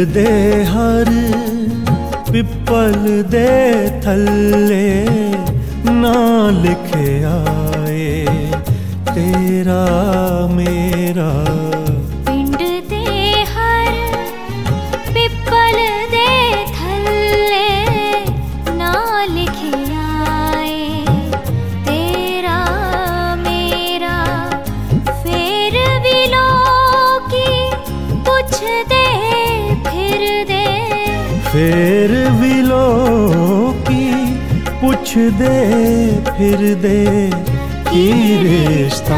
दे हर पिपल दे थल्ले ना लिखे आए तेरा मेरा। पिंड दे हर पिपल दे थल्ले ना लिखे आए तेरा मेरा। फिर भी लोकी पुछ दे फिर दे, फिर भी लोकी पुछ दे फिर दे की रिश्ता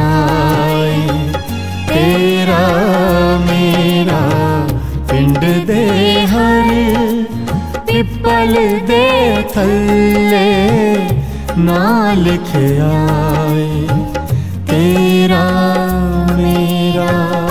तेरा मेरा। पिंड दे हर पिपल दे थल्ले ना लिखे आए तेरा मेरा।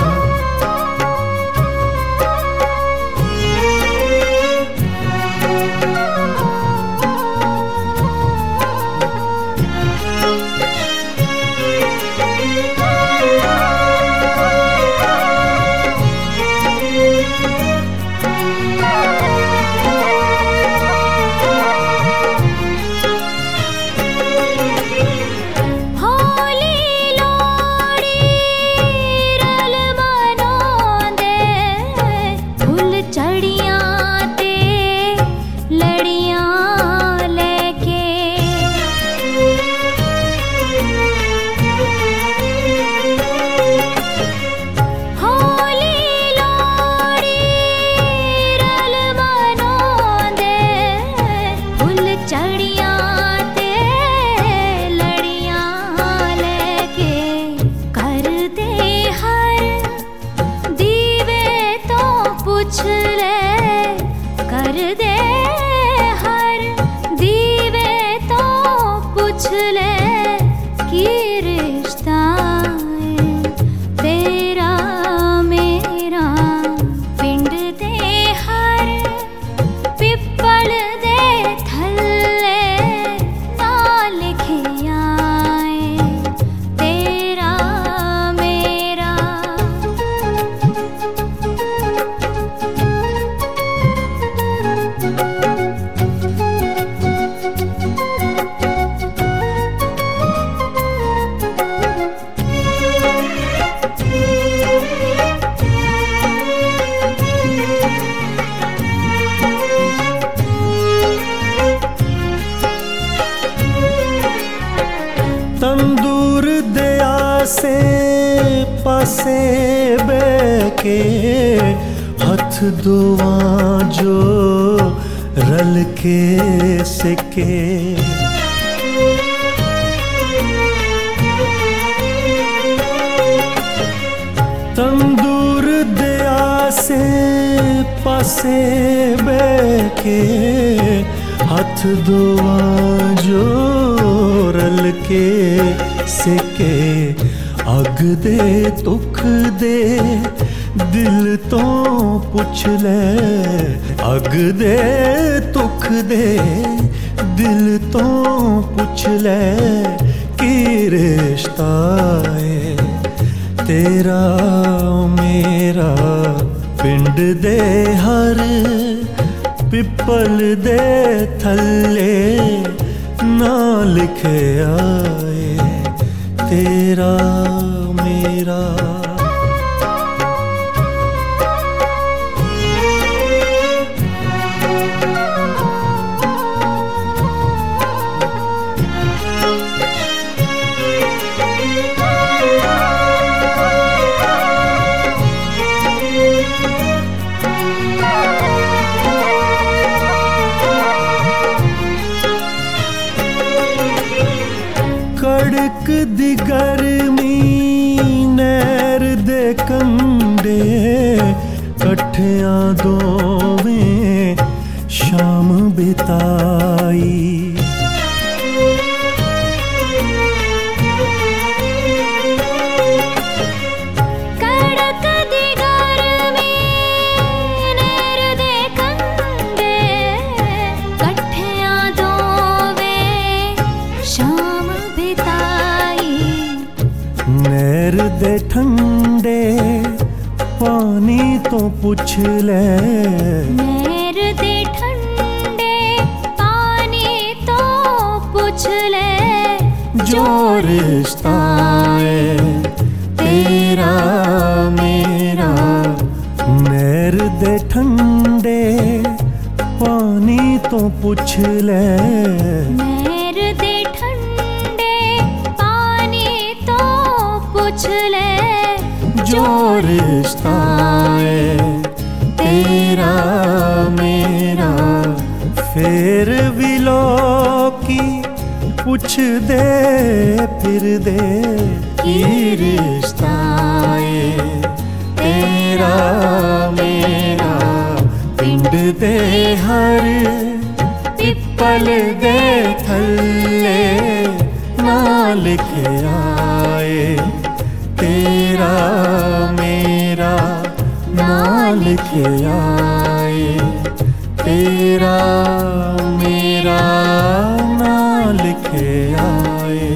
कर दे हर दीवे तो पूछ ले कि रिश्ता तेरा मेरा। पिंड दे हर पिपल दे थल्ले ना लिखे आए तेरा मेरा। तंदूर दया से पासे बैके हथ दुआ जो रल के सिके। तंदूर दया से पासे बैके हथ दुआ जो रल के सिके। अग दे दुख दे दिल तो पुछ ले, अग दे दुख दे दिल तो पुछ ले कि रिश्ता तेरा मेरा। पिंड दे हर पिपल दे थल्ले ना लिखे आए तेरा मेरा। कड़क दी गर्मी नैर दे कंडे कट्ठियां दोवें शाम बिताई। कड़क दी गर्मी नैर दे कंडे कट्ठियां दोवें शाम बिताई। नैर दे ठंडे पानी तो पुछ ले, नैर दे ठंडे पानी तो पुछ ले, जो रिश्ता है तेरा मेरा। नैर दे ठंडे पानी तो पूछ ले, नैर दे ठंडे पानी तो पूछ ले, जो रिश्ता है तेरा मेरा। फिर भी लोकी पूछ दे फिर दे की रिश्ता है तेरा मेरा। पिंड दे हर पिपल दे थल्ले ना लिखे आए तेरा मेरा, ना लिखे आए तेरा मेरा, ना लिखे आए।